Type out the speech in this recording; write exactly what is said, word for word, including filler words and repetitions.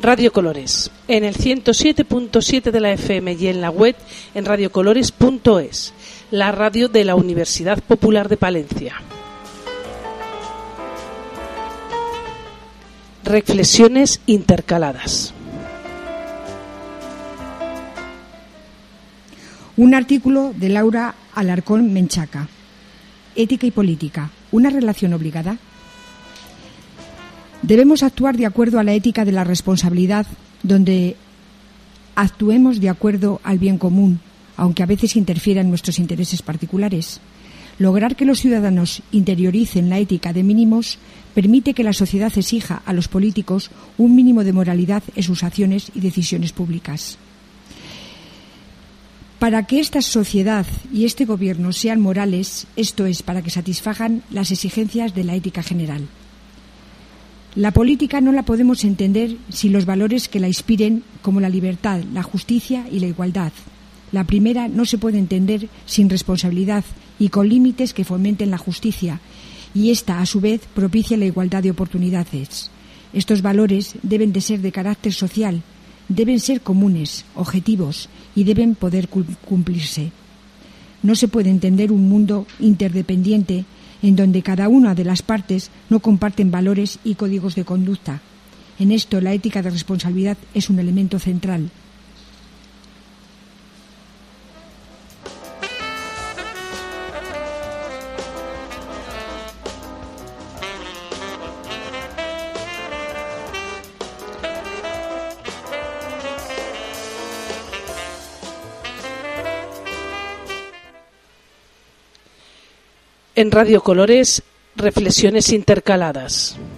Radio Colores, en el ciento siete punto siete de la F M y en la web en radiocolores punto es, la radio de la Universidad Popular de Palencia. Reflexiones intercaladas. Un artículo de Laura Alarcón Menchaca. Ética y política, ¿una relación obligada? Debemos actuar de acuerdo a la ética de la responsabilidad, donde actuemos de acuerdo al bien común, aunque a veces interfiera en nuestros intereses particulares. Lograr que los ciudadanos interioricen la ética de mínimos permite que la sociedad exija a los políticos un mínimo de moralidad en sus acciones y decisiones públicas. Para que esta sociedad y este gobierno sean morales, esto es, para que satisfagan las exigencias de la ética general. La política no la podemos entender sin los valores que la inspiren, como la libertad, la justicia y la igualdad. La primera no se puede entender sin responsabilidad y con límites que fomenten la justicia, y esta, a su vez, propicia la igualdad de oportunidades. Estos valores deben de ser de carácter social, deben ser comunes, objetivos y deben poder cumplirse. No se puede entender un mundo interdependiente en donde cada una de las partes no comparten valores y códigos de conducta. En esto, la ética de responsabilidad es un elemento central. En Radio Colores, reflexiones intercaladas.